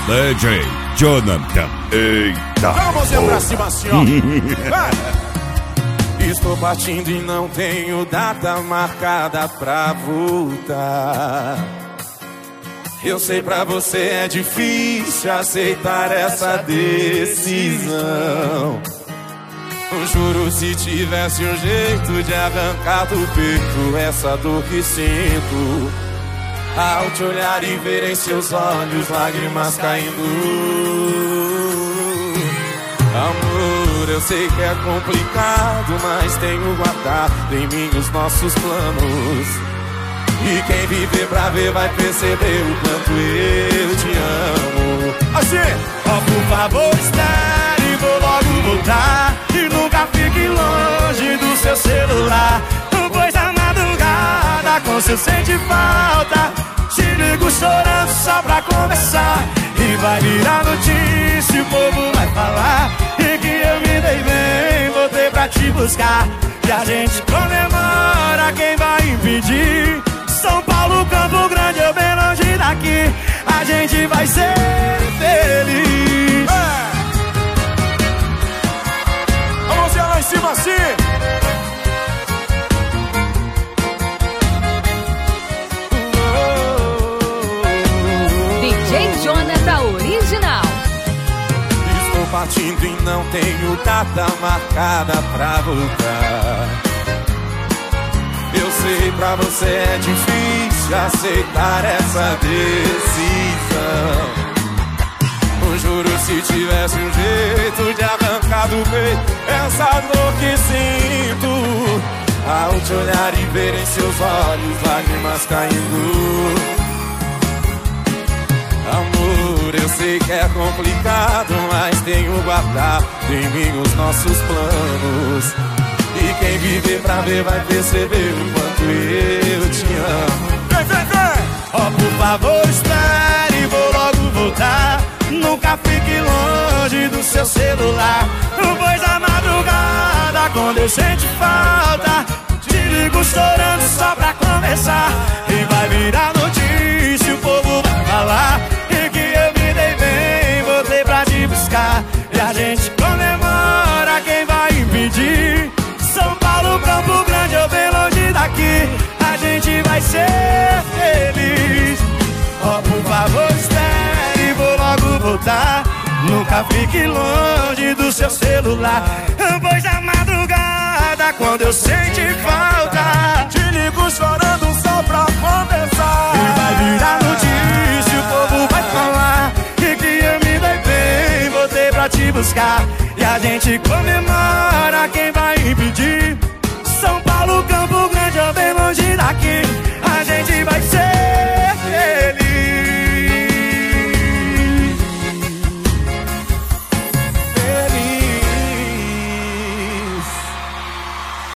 DJ Jonathan. Eita! Vamos pra cima assim, ó. Estou partindo e não tenho data marcada pra voltar. Eu sei pra você é difícil aceitar essa decisão. Juro, se tivesse um jeito de arrancar do peito essa dor que sinto, ao te olhar e ver em seus olhos lágrimas caindo. Amor, eu sei que é complicado, mas tenho guardado em mim os nossos planos. E quem viver pra ver vai perceber o quanto eu te amo. Assim, ó, por favor, espere, vou logo voltar. E nunca fique longe do seu celular, pois na madrugada com você sente falta. Te ligo chorando só pra conversar. E vai virar notícia, o povo vai falar. E que eu me dei bem, voltei pra te buscar. E a gente comemora, quem vai impedir? São Paulo, Campo Grande, eu bem longe daqui. A gente vai ser feliz. Vamos ver lá em cima assim. DJ Jonathan original. Estou partindo e não tenho data marcada pra voltar. Eu sei pra você é difícil aceitar essa decisão. Juro, se tivesse um jeito de arrancar do peito essa dor que sinto, ao te olhar e ver em seus olhos lágrimas caindo. Amor, eu sei que é complicado, mas tenho guardado em mim os nossos planos. E quem viver pra ver vai perceber o quanto eu te amo. Vem, vem, vem! Ó, por favor, espere, vou logo voltar. Nunca fique longe do seu celular, pois a madrugada quando eu sente falta, te ligo chorando só pra conversar. E vai virar notícia, o povo vai falar. E que eu me dei bem, voltei pra te buscar. E a gente comemora, quem vai impedir? São Paulo, Campo Grande, eu bem longe daqui. A gente vai ser feliz. Ó, por favor, espere, vou logo voltar. Nunca fique longe do seu celular, pois na madrugada quando eu senti falta, te ligo chorando só pra conversar. E vai virar notícia, o povo vai falar. E que eu me dei bem, voltei pra te buscar. E a gente comemora, quem vai impedir? São Paulo, Campo Grande.